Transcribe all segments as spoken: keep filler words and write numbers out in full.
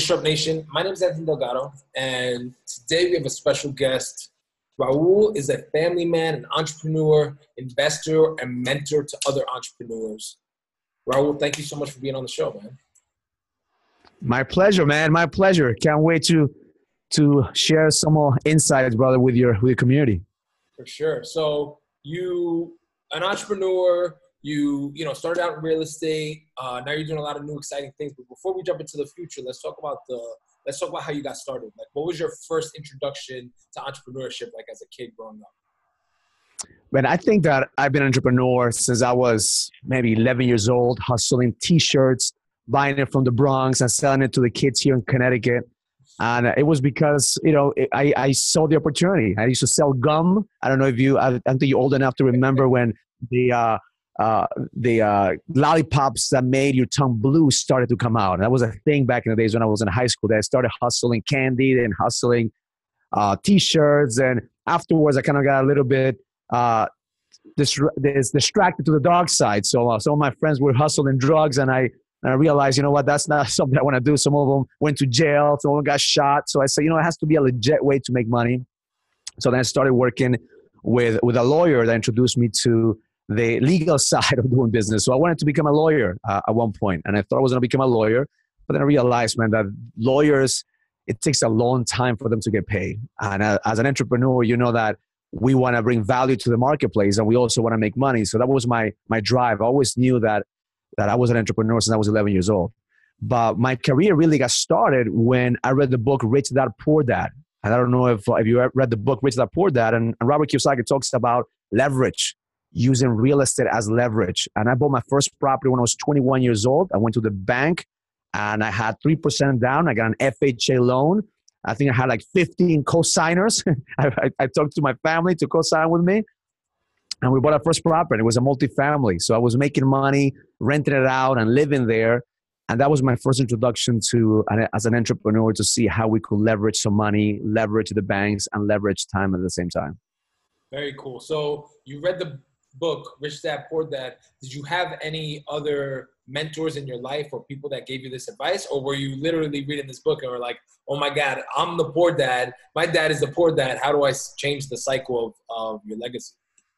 Disrupt Nation. My name is Anthony Delgado, and today we have a special guest. Raul is a family man, an entrepreneur, investor, and mentor to other entrepreneurs. Raul, thank you so much for being on the show, man. My pleasure, man. My pleasure. Can't wait to to share some more insights, brother, with your with your community. For sure. So you, an entrepreneur, you you know started out in real estate. Uh, now you're doing a lot of new exciting things. But before we jump into the future, let's talk about the let's talk about how you got started. Like, what was your first introduction to entrepreneurship, like as a kid growing up? But I think that I've been an entrepreneur since I was maybe eleven years old, hustling T-shirts, buying it from the Bronx and selling it to the kids here in Connecticut. And it was because, you know, I, I saw the opportunity. I used to sell gum. I don't know if you, I, I think you're old enough to remember when the uh, uh, the uh, lollipops that made your tongue blue started to come out. And that was a thing back in the days when I was in high school, that I started hustling candy and hustling uh, T-shirts. And afterwards, I kind of got a little bit uh, dis- dis- distracted to the dark side. So uh, some of my friends were hustling drugs, and I And I realized, you know what, that's not something I want to do. Some of them went to jail. Some of them got shot. So I said, you know, it has to be a legit way to make money. So then I started working with, with a lawyer that introduced me to the legal side of doing business. So I wanted to become a lawyer uh, at one point, and I thought I was going to become a lawyer. But then I realized, man, that lawyers, it takes a long time for them to get paid. And uh, as an entrepreneur, you know that we want to bring value to the marketplace, and we also want to make money. So that was my my drive. I always knew that that I was an entrepreneur since I was eleven years old. But my career really got started when I read the book Rich Dad Poor Dad. And I don't know if, if you read the book Rich Dad Poor Dad, and, and Robert Kiyosaki talks about leverage, using real estate as leverage. And I bought my first property when I was twenty-one years old. I went to the bank and I had three percent down. I got an F H A loan. I think I had like fifteen co-signers. I, I, I talked to my family to co-sign with me. And we bought our first property. It was a multifamily. So I was making money, renting it out and living there. And that was my first introduction to, as an entrepreneur, to see how we could leverage some money, leverage the banks, and leverage time at the same time. Very cool. So you read the book, Rich Dad Poor Dad. Did you have any other mentors in your life or people that gave you this advice? Or were you literally reading this book and were like, oh my God, I'm the poor dad. My dad is the poor dad. How do I change the cycle of, of your legacy?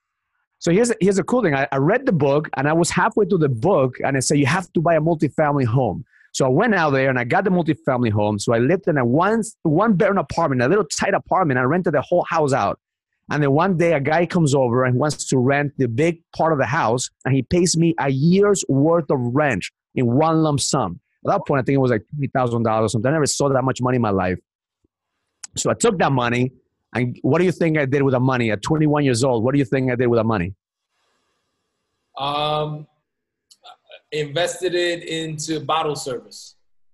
So here's a, here's a cool thing. I, I read the book, and I was halfway through the book, and it said you have to buy a multifamily home. So I went out there and I got the multifamily home. So I lived in a one one bedroom apartment, a little tight apartment. I rented the whole house out. And then one day a guy comes over and wants to rent the big part of the house, and he pays me a year's worth of rent in one lump sum. At that point, I think it was like twenty thousand dollars or something. I never saw that much money in my life. So I took that money. And what do you think I did with the money at twenty-one years old? What do you think I did with the money? Um, invested it into bottle service.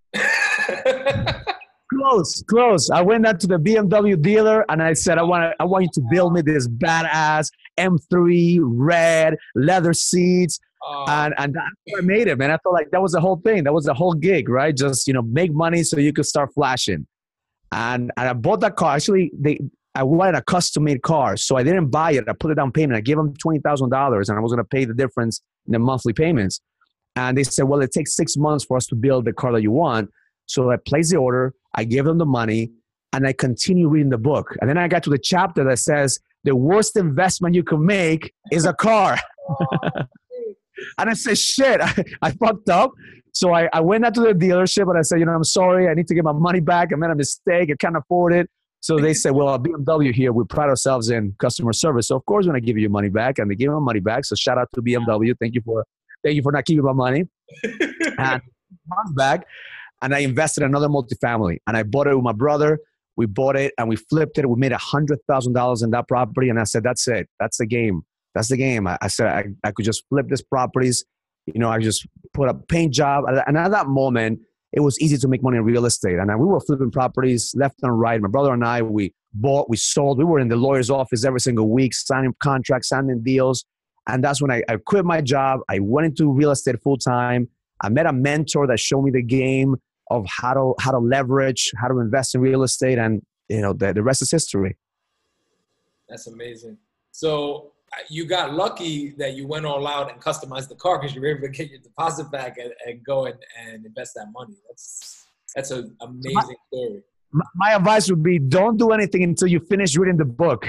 Close, close. I went out to the B M W dealer and I said, I want I want you to build me this badass M three red leather seats. Uh, and and that's what I made it, man. I felt like that was the whole thing. That was the whole gig, right? Just, you know, make money so you could start flashing. And, and I bought that car. Actually, they I wanted a custom-made car, so I didn't buy it. I put it down payment. I gave them twenty thousand dollars, and I was going to pay the difference in the monthly payments. And they said, well, it takes six months for us to build the car that you want. So I placed the order. I gave them the money, and I continued reading the book. And then I got to the chapter that says, the worst investment you can make is a car. And I said, shit, I, I fucked up. So I, I went out to the dealership, and I said, you know, I'm sorry. I need to get my money back. I made a mistake. I can't afford it. So they said, well, at B M W here, we pride ourselves in customer service. So of course, when I give you your money back, and they give me my money back. So shout out to B M W. Thank you for, thank you for not keeping my money. And money back, and I invested in another multifamily, and I bought it with my brother. We bought it and we flipped it. We made a hundred thousand dollars in that property. And I said, that's it. That's the game. That's the game. I, I said, I, I could just flip these properties. You know, I just put a paint job. And at that moment, it was easy to make money in real estate. And we were flipping properties left and right. My brother and I, we bought, we sold. We were in the lawyer's office every single week, signing contracts, signing deals. And that's when I, I quit my job. I went into real estate full time. I met a mentor that showed me the game of how to how to leverage, how to invest in real estate. And, you know, the, the rest is history. That's amazing. So you got lucky that you went all out and customized the car because you were able to get your deposit back and, and go and, and invest that money. That's That's an So my, amazing story. my advice would be don't do anything until you finish reading the book.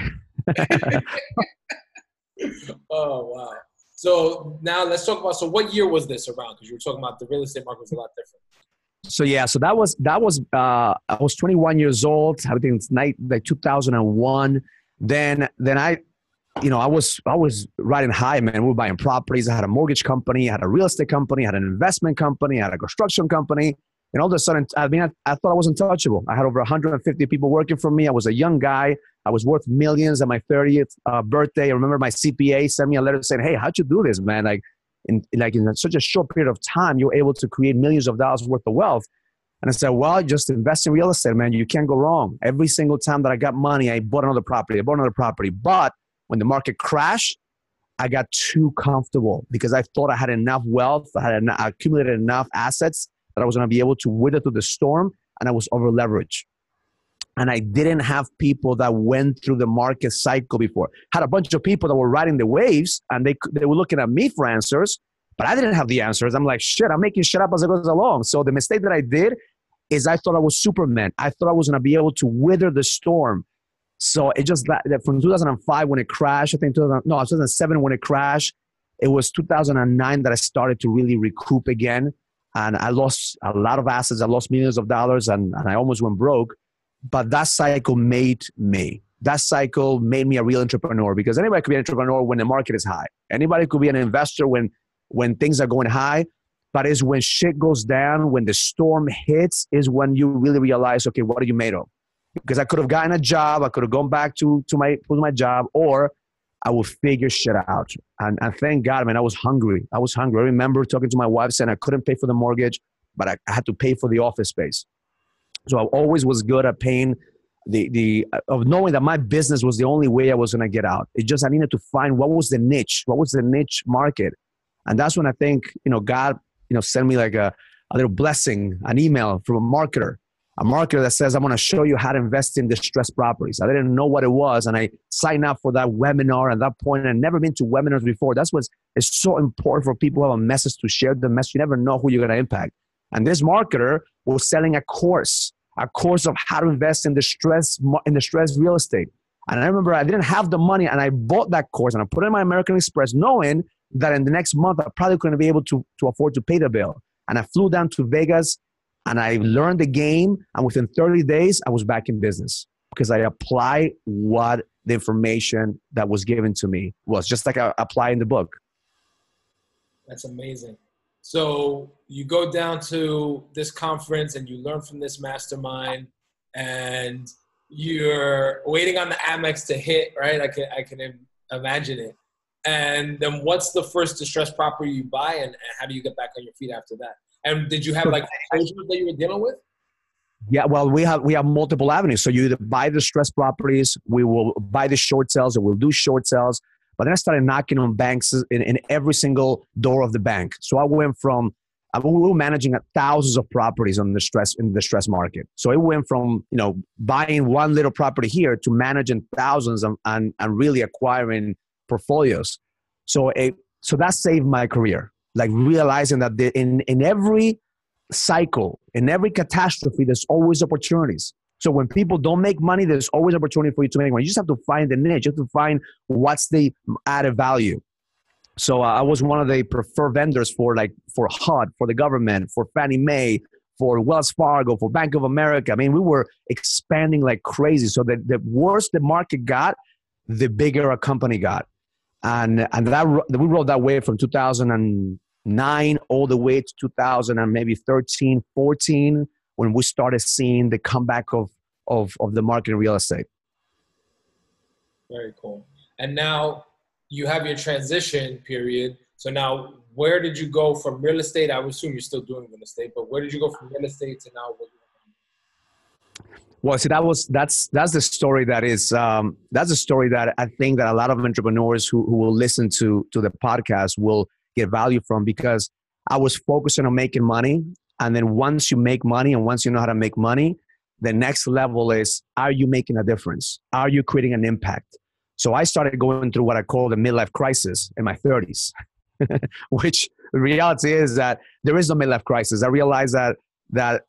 Oh, wow. So now let's talk about, so what year was this around? Because you were talking about the real estate market was a lot different. So yeah, so that was that was uh, I was twenty-one years old. I think it's night like two thousand one. Then then I, you know, I was I was riding high, man. We were buying properties. I had a mortgage company, I had a real estate company, I had an investment company, I had a construction company. And all of a sudden, I mean, I, I thought I was untouchable. I had over one hundred fifty people working for me. I was a young guy. I was worth millions at my thirtieth uh, birthday. I remember my C P A sent me a letter saying, "Hey, how'd you do this, man? Like, in like in such a short period of time, you're able to create millions of dollars worth of wealth." And I said, "Well, just invest in real estate, man. You can't go wrong." Every single time that I got money, I bought another property. I bought another property. But when the market crashed, I got too comfortable because I thought I had enough wealth. I had en- accumulated enough assets that I was going to be able to weather through the storm, and I was over leveraged. And I didn't have people that went through the market cycle before. Had a bunch of people that were riding the waves, and they they were looking at me for answers, but I didn't have the answers. I'm like, shit, I'm making shit up as it goes along. So the mistake that I did is I thought I was Superman. I thought I was going to be able to weather the storm. So it just, that from two thousand five when it crashed, I think, two thousand, no, two thousand seven when it crashed, it was two thousand nine that I started to really recoup again. And I lost a lot of assets. I lost millions of dollars, and, and I almost went broke. But that cycle made me. That cycle made me a real entrepreneur, because anybody could be an entrepreneur when the market is high. Anybody could be an investor when, when things are going high. But it's when shit goes down, when the storm hits, is when you really realize, okay, what are you made of? Because I could have gotten a job. I could have gone back to, to, my, to my job, or I will figure shit out. And, and thank God, man, I was hungry. I was hungry. I remember talking to my wife saying I couldn't pay for the mortgage, but I, I had to pay for the office space. So I always was good at paying the, the, of knowing that my business was the only way I was going to get out. It just, I needed to find what was the niche, what was the niche market. And that's when I think, you know, God, you know, sent me like a, a little blessing, an email from a marketer. A marketer that says, I'm going to show you how to invest in distressed properties. I didn't know what it was. And I signed up for that webinar at that point. And I'd never been to webinars before. That's what's it's so important for people who have a message to share the message. You never know who you're going to impact. And this marketer was selling a course, a course of how to invest in distressed, in distressed real estate. And I remember I didn't have the money, and I bought that course and I put it in my American Express, knowing that in the next month, I probably couldn't be able to, to afford to pay the bill. And I flew down to Vegas, and I learned the game, and within thirty days, I was back in business because I applied what the information that was given to me was, just like I apply in the book. That's amazing. So you go down to this conference and you learn from this mastermind, and you're waiting on the Amex to hit, right? I can, I can imagine it. And then what's the first distressed property you buy, and, and how do you get back on your feet after that? And did you have like foreclosures that you were dealing with? Yeah, well, we have we have multiple avenues. So you either buy distressed properties, we will buy the short sales, or we'll do short sales. But then I started knocking on banks in, in every single door of the bank. So I went from, I mean, we were managing thousands of properties on the stress in the stress market. So it went from, you know, buying one little property here to managing thousands and and, and really acquiring portfolios. So it so that saved my career. Like realizing that the, in, in every cycle, in every catastrophe, there's always opportunities. So when people don't make money, there's always opportunity for you to make money. You just have to find the niche. You have to find what's the added value. So uh, I was one of the preferred vendors for like for H U D, for the government, for Fannie Mae, for Wells Fargo, for Bank of America. I mean, we were expanding like crazy. So the, the worse the market got, the bigger a company got. And and that we rode that way from two thousand nine all the way to two thousand and maybe thirteen, fourteen, when we started seeing the comeback of, of, of the market in real estate. Very cool. And now you have your transition period. So now where did you go from real estate? I would assume you're still doing real estate, but where did you go from real estate to now what you're doing? Well, see, that was that's that's the story that is um, that's the story that I think that a lot of entrepreneurs who, who will listen to to the podcast will get value from, because I was focusing on making money. And then once you make money and once you know how to make money, the next level is, are you making a difference? Are you creating an impact? So I started going through what I call the midlife crisis in my thirties, which the reality is that there is no midlife crisis. I realized that that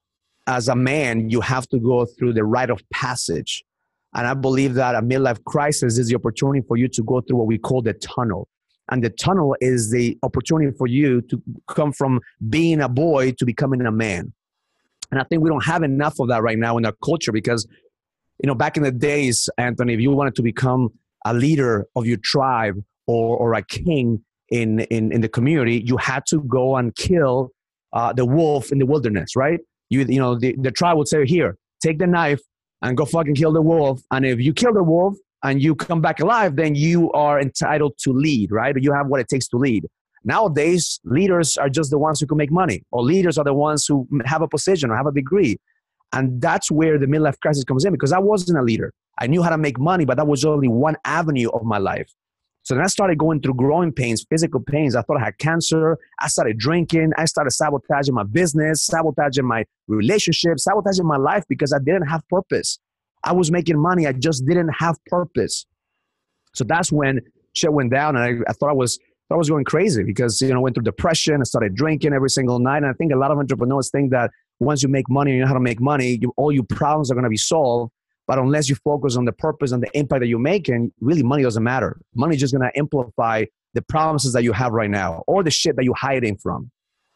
as a man, you have to go through the rite of passage. And I believe that a midlife crisis is the opportunity for you to go through what we call the tunnel. And the tunnel is the opportunity for you to come from being a boy to becoming a man. And I think we don't have enough of that right now in our culture because, you know, back in the days, Anthony, if you wanted to become a leader of your tribe or, or a king in, in, in the community, you had to go and kill uh, the wolf in the wilderness, right? You, you know, the, the tribe would say, here, take the knife and go fucking kill the wolf. And if you kill the wolf and you come back alive, then you are entitled to lead, right? You have what it takes to lead. Nowadays, leaders are just the ones who can make money, or leaders are the ones who have a position or have a degree. And that's where the midlife crisis comes in, because I wasn't a leader. I knew how to make money, but that was only one avenue of my life. So then I started going through growing pains, physical pains. I thought I had cancer. I started drinking. I started sabotaging my business, sabotaging my relationships, sabotaging my life because I didn't have purpose. I was making money. I just didn't have purpose. So that's when shit went down, and I, I thought I was I was going crazy because, you know, I went through depression. I started drinking every single night. And I think a lot of entrepreneurs think that once you make money and you know how to make money, you, all your problems are going to be solved. But unless you focus on the purpose and the impact that you're making, really money doesn't matter. Money is just going to amplify the promises that you have right now or the shit that you're hiding from.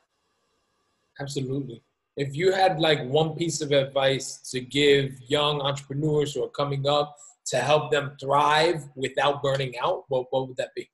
Absolutely. If you had like one piece of advice to give young entrepreneurs who are coming up to help them thrive without burning out, what, what would that be?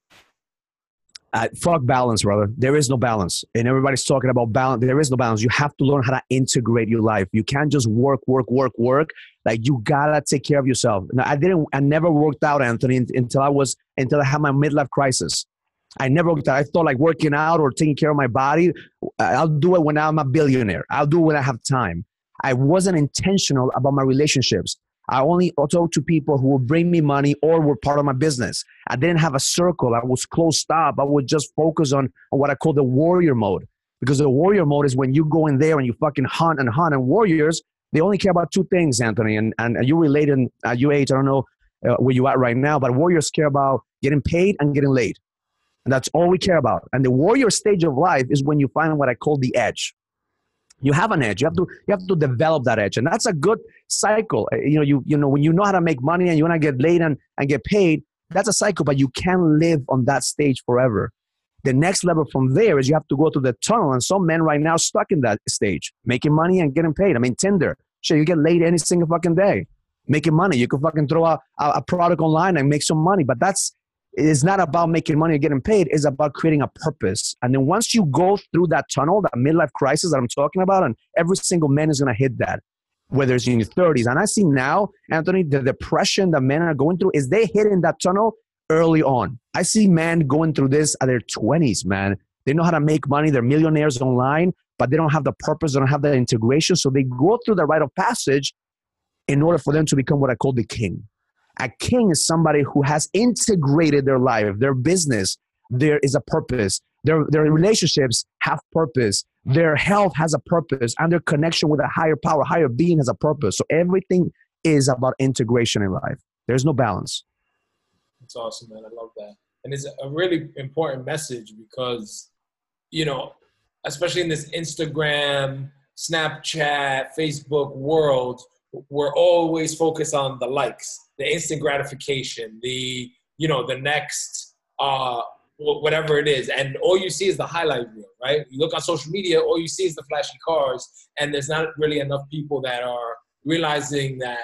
Uh, fuck balance, brother. There is no balance. And everybody's talking about balance. There is no balance. You have to learn how to integrate your life. You can't just work, work, work, work. Like, you gotta take care of yourself. Now, I didn't, I never worked out, Anthony, until I was, until I had my midlife crisis. I never worked out. I thought like working out or taking care of my body, I'll do it when I'm a billionaire. I'll do it when I have time. I wasn't intentional about my relationships. I only talked to people who would bring me money or were part of my business. I didn't have a circle. I was closed up. I would just focus on, on what I call the warrior mode. Because the warrior mode is when you go in there and you fucking hunt and hunt. And warriors, they only care about two things, Anthony. And, and you relate in at your age, I don't know uh, where you at right now, but warriors care about getting paid and getting laid. And that's all we care about. And the warrior stage of life is when you find what I call the edge. You have an edge. You have to you have to develop that edge, and that's a good cycle. You know, you you know when you know how to make money and you want to get laid and, and get paid, that's a cycle. But you can't live on that stage forever. The next level from there is you have to go to the tunnel, and some men right now are stuck in that stage, making money and getting paid. I mean, Tinder, shit, you get laid any single fucking day, making money. You can fucking throw a, a product online and make some money, but that's it's not about making money or getting paid. It's about creating a purpose. And then once you go through that tunnel, that midlife crisis that I'm talking about, and every single man is going to hit that, whether it's in your thirties. And I see now, Anthony, the depression that men are going through is they hit in that tunnel early on. I see men going through this at their twenties, man. They know how to make money. They're millionaires online, but they don't have the purpose. They don't have the integration. So they go through the rite of passage in order for them to become what I call the king. A king is somebody who has integrated their life, their business. There is a purpose. Their, their relationships have purpose. Their health has a purpose. And their connection with a higher power, higher being has a purpose. So everything is about integration in life. There's no balance. That's awesome, man. I love that. And it's a really important message because, you know, especially in this Instagram, Snapchat, Facebook world, we're always focused on the likes, the instant gratification, the, you know, the next, uh, whatever it is. And all you see is the highlight reel, right? You look on social media, all you see is the flashy cars. And there's not really enough people that are realizing that,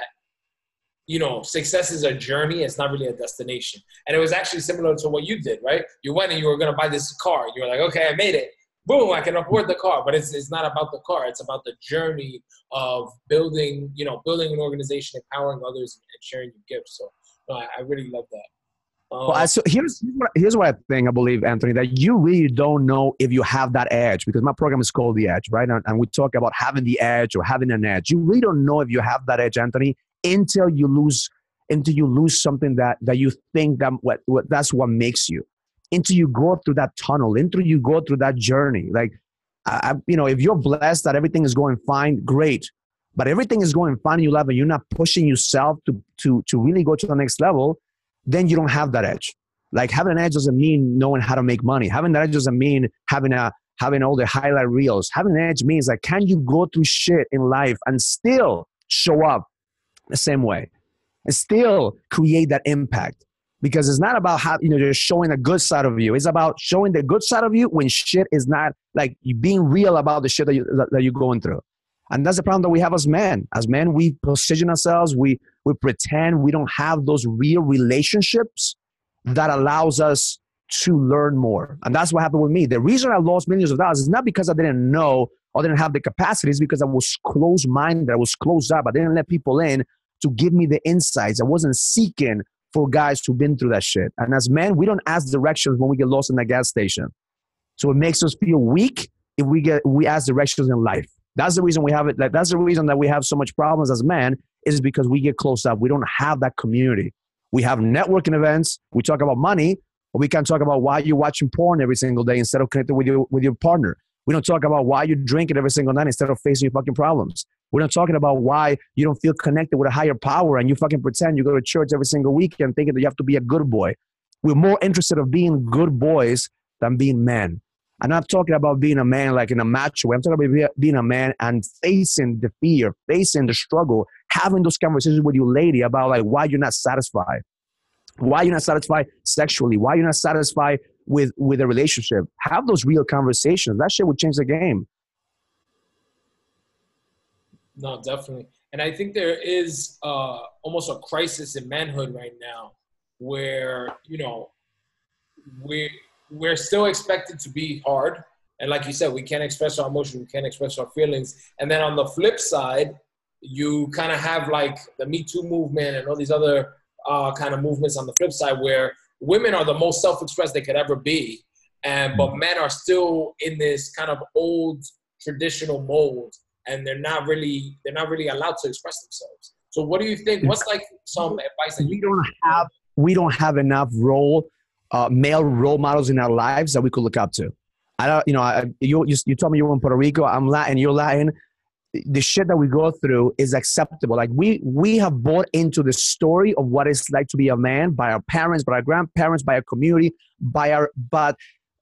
you know, success is a journey. It's not really a destination. And it was actually similar to what you did, right? You went and you were going to buy this car. You were like, okay, I made it. Boom, I can afford the car. But it's it's not about the car. It's about the journey of building, you know, building an organization, empowering others, and sharing your gifts. So no, I, I really love that. Um, well, I, so here's, here's, what, here's what I think, I believe, Anthony, that you really don't know if you have that edge, because my program is called The Edge, right? And, and we talk about having the edge or having an edge. You really don't know if you have that edge, Anthony, until you lose, until you lose something that, that you think that what, what that's what makes you. Until you go through that tunnel, until you go through that journey. Like, I, you know, if you're blessed that everything is going fine, great. But everything is going fine in your life and you're not pushing yourself to, to, to really go to the next level, then you don't have that edge. Like, having an edge doesn't mean knowing how to make money. Having that edge doesn't mean having a, having all the highlight reels. Having an edge means like, can you go through shit in life and still show up the same way and still create that impact? Because it's not about how, you know, just showing a good side of you. It's about showing the good side of you when shit is not, like, you being real about the shit that, you, that, that you're going through. And that's the problem that we have as men. As men, we position ourselves, we, we pretend we don't have those real relationships that allows us to learn more. And that's what happened with me. The reason I lost millions of dollars is not because I didn't know or didn't have the capacity. It's because I was closed-minded. I was closed up. I didn't let people in to give me the insights. I wasn't seeking for guys who've been through that shit. And as men, we don't ask directions when we get lost in the gas station. So it makes us feel weak if we get we ask directions in life. That's the reason we have it. Like, that's the reason that we have so much problems as men, is because we get closed up. We don't have that community. We have networking events. We talk about money, but we can't talk about why you're watching porn every single day instead of connecting with your with your partner. We don't talk about why you're drinking every single night instead of facing your fucking problems. We're not talking about why you don't feel connected with a higher power and you fucking pretend you go to church every single weekend thinking that you have to be a good boy. We're more interested in being good boys than being men. I'm not talking about being a man like in a macho way. I'm talking about being a man and facing the fear, facing the struggle, having those conversations with your lady about like why you're not satisfied. Why you're not satisfied sexually. Why you're not satisfied with, with a relationship. Have those real conversations. That shit would change the game. No, definitely. And I think there is uh, almost a crisis in manhood right now where, you know, we're, we're still expected to be hard. And like you said, we can't express our emotions. We can't express our feelings. And then on the flip side, you kind of have like the Me Too movement and all these other uh, kind of movements on the flip side where women are the most self-expressed they could ever be. And but men are still in this kind of old traditional mold. And they're not really they're not really allowed to express themselves. So what do you think? What's like some advice that you we don't have we don't have enough role uh, male role models in our lives that we could look up to. I don't, you know, I, you you you told me you were in Puerto Rico. I'm Latin. You're Latin. The shit that we go through is acceptable. Like we we have bought into the story of what it's like to be a man by our parents, by our grandparents, by our community, by our but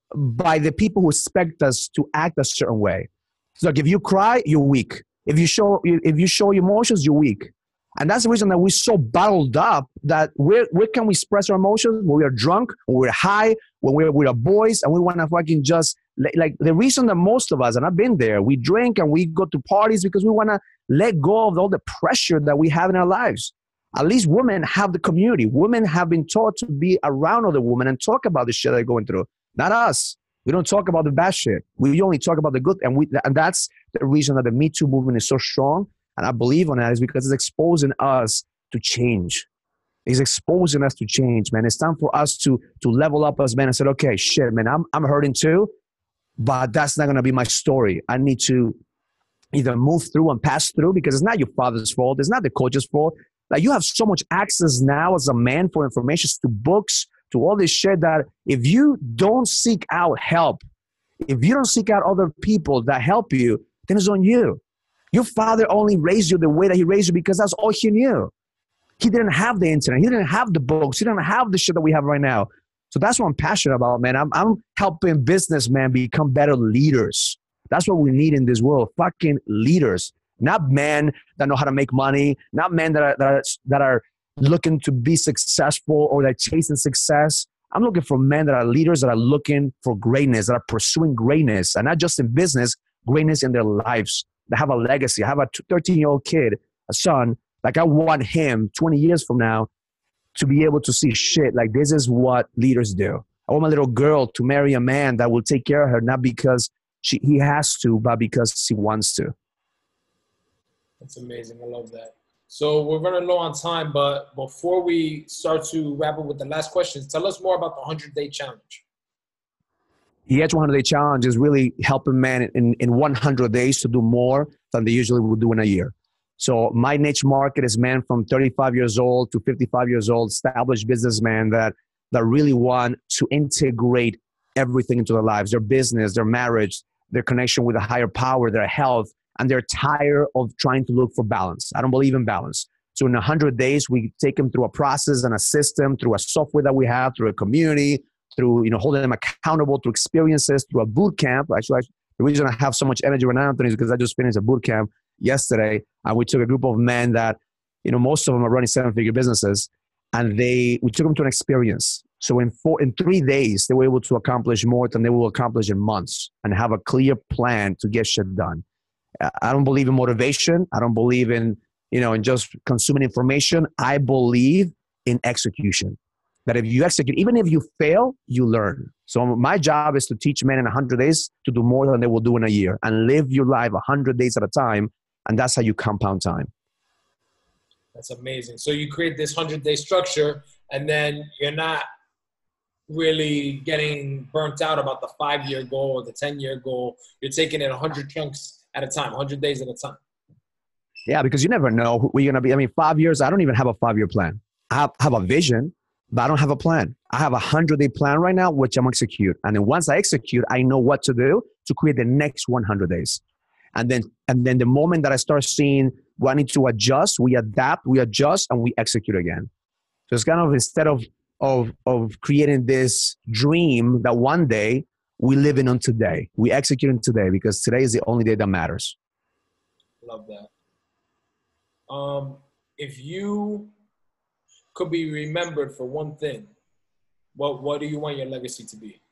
by the people who expect us to act a certain way. So like if you cry, you're weak. If you show if you show emotions, you're weak. And that's the reason that we're so bottled up that where where can we express our emotions? When we are drunk, when we're high, when we're with our boys, and we want to fucking just, like the reason that most of us, and I've been there, we drink and we go to parties because we want to let go of all the pressure that we have in our lives. At least women have the community. Women have been taught to be around other women and talk about the shit they're going through. Not us. We don't talk about the bad shit. We only talk about the good. And we and that's the reason that the Me Too movement is so strong. And I believe on that is because it's exposing us to change. It's exposing us to change, man. It's time for us to to level up as men and say, okay, shit, man, I'm I'm hurting too, but that's not gonna be my story. I need to either move through and pass through because it's not your father's fault. It's not the coach's fault. Like you have so much access now as a man for information, to books, to all this shit that if you don't seek out help, if you don't seek out other people that help you, then it's on you. Your father only raised you the way that he raised you because that's all he knew. He didn't have the internet. He didn't have the books. He didn't have the shit that we have right now. So that's what I'm passionate about, man. I'm, I'm helping businessmen become better leaders. That's what we need in this world. Fucking leaders. Not men that know how to make money. Not men that are, that are, that are looking to be successful or that chasing success. I'm looking for men that are leaders that are looking for greatness, that are pursuing greatness, and not just in business, greatness in their lives. That have a legacy. I have a thirteen-year-old kid, a son. Like I want him twenty years from now to be able to see shit. Like this is what leaders do. I want my little girl to marry a man that will take care of her, not because she, he has to, but because he wants to. That's amazing. I love that. So we're running low on time, but before we start to wrap up with the last questions, tell us more about the one hundred day challenge. The Edge one hundred day challenge is really helping men in, in one hundred days to do more than they usually would do in a year. So my niche market is men from thirty-five years old to fifty-five years old, established businessmen that, that really want to integrate everything into their lives, their business, their marriage, their connection with a higher power, their health, and they're tired of trying to look for balance. I don't believe in balance. So in one hundred days, we take them through a process and a system, through a software that we have, through a community, through, you know, holding them accountable through experiences, through a boot camp. Actually, I, the reason I have so much energy right now, Anthony, is because I just finished a boot camp yesterday, and we took a group of men that, you know, most of them are running seven-figure businesses, and they we took them to an experience. So in four, in three days, they were able to accomplish more than they will accomplish in months, and have a clear plan to get shit done. I don't believe in motivation. I don't believe in, you know, in just consuming information. I believe in execution. That if you execute, even if you fail, you learn. So my job is to teach men in one hundred days to do more than they will do in a year, and live your life one hundred days at a time. And that's how you compound time. That's amazing. So you create this hundred-day structure, and then you're not really getting burnt out about the five-year goal or the ten-year goal. You're taking it one hundred chunks at a time, one hundred days at a time. Yeah, because you never know who you're going to be. I mean, five years, I don't even have a five-year plan. I have, have a vision, but I don't have a plan. I have a hundred-day plan right now, which I'm execute. And then once I execute, I know what to do to create the next one hundred days. And then, and then the moment that I start seeing what I need to adjust, we adapt, we adjust, and we execute again. So it's kind of, instead of, of, of creating this dream that one day we live in on today, we execute on today, because today is the only day that matters. Love that. Um, if you could be remembered for one thing, what, what do you want your legacy to be?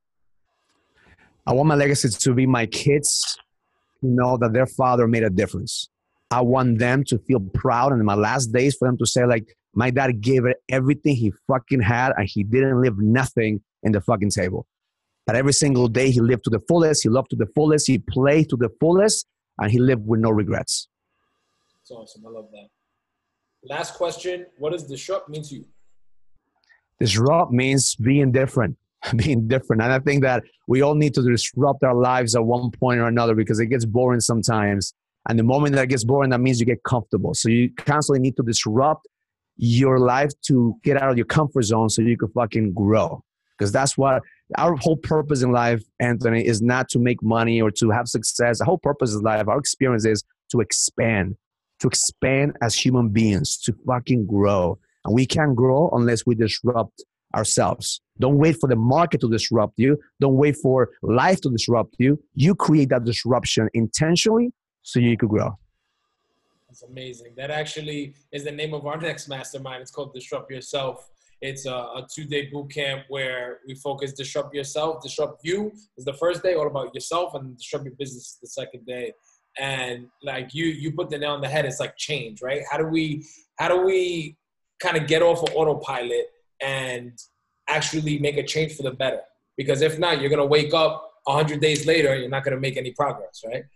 I want my legacy to be my kids to know that their father made a difference. I want them to feel proud, and in my last days for them to say, like, my dad gave it everything he fucking had, and he didn't leave nothing in the fucking table. But every single day he lived to the fullest, he loved to the fullest, he played to the fullest, and he lived with no regrets. That's awesome. I love that. Last question. What does disrupt mean to you? Disrupt means being different, being different. And I think that we all need to disrupt our lives at one point or another, because it gets boring sometimes. And the moment that gets boring, that means you get comfortable. So you constantly need to disrupt your life to get out of your comfort zone so you can fucking grow. Because that's what our whole purpose in life, Anthony, is not to make money or to have success. The whole purpose of life, our experience, is to expand, to expand as human beings, to fucking grow. And we can't grow unless we disrupt ourselves. Don't wait for the market to disrupt you. Don't wait for life to disrupt you. You create that disruption intentionally so you could grow. That's amazing. That actually is the name of our next mastermind. It's called Disrupt Yourself. It's a, a two-day boot camp where we focus disrupt yourself. Disrupt you is the first day, all about yourself, and disrupt your business is the second day. And like you, you put the nail on the head. It's like change, right? How do we, how do we kind of get off of autopilot and actually make a change for the better? Because if not, you're gonna wake up a hundred days later and you're not gonna make any progress, right?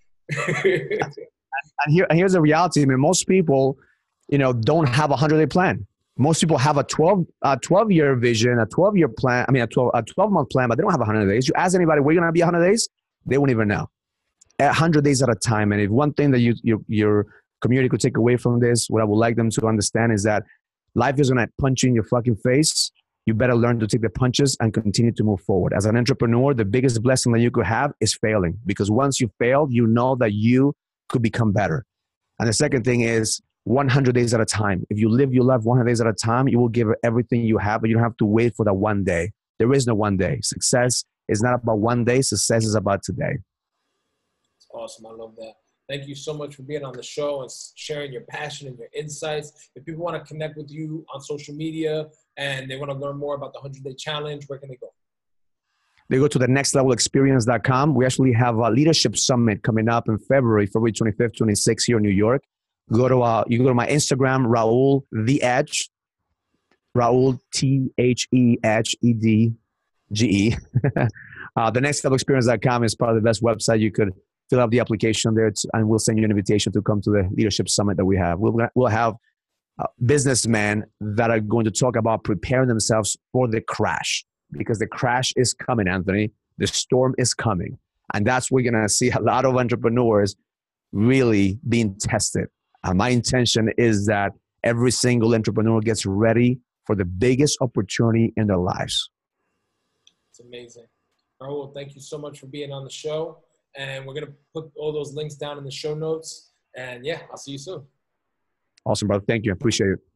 And here, here's the reality. I mean, most people, you know, don't have a hundred-day plan. Most people have a twelve, a twelve-year vision, a twelve-year plan. I mean, a twelve, a twelve-month plan, but they don't have a hundred days. You ask anybody, "We're gonna be a hundred days?" They won't even know. A hundred days at a time. And if one thing that you, you, your community could take away from this, what I would like them to understand is that life is gonna punch you in your fucking face. You better learn to take the punches and continue to move forward. As an entrepreneur, the biggest blessing that you could have is failing, because once you failed, you know that you could become better. And the second thing is one hundred days at a time. If you live your life one hundred days at a time, you will give everything you have, but you don't have to wait for that one day. There is no one day. Success is not about one day. Success is about today. It's awesome. I love that. Thank you so much for being on the show and sharing your passion and your insights. If people want to connect with you on social media and they want to learn more about the hundred-day challenge, where can they go? They go to the next level experience dot com. We actually have a leadership summit coming up in February, February twenty-fifth, twenty-sixth here in New York. Go to uh, you go to my Instagram, Raul The Edge, Raul T H E H E D G E. uh, the next level experience dot com is probably the best website. You could fill out the application there, to, and we'll send you an invitation to come to the leadership summit that we have. We'll we'll have uh, businessmen that are going to talk about preparing themselves for the crash. Because the crash is coming, Anthony. The storm is coming. And that's where we're going to see a lot of entrepreneurs really being tested. And my intention is that every single entrepreneur gets ready for the biggest opportunity in their lives. It's amazing. Raul, thank you so much for being on the show. And we're going to put all those links down in the show notes. And yeah, I'll see you soon. Awesome, brother. Thank you. I appreciate it.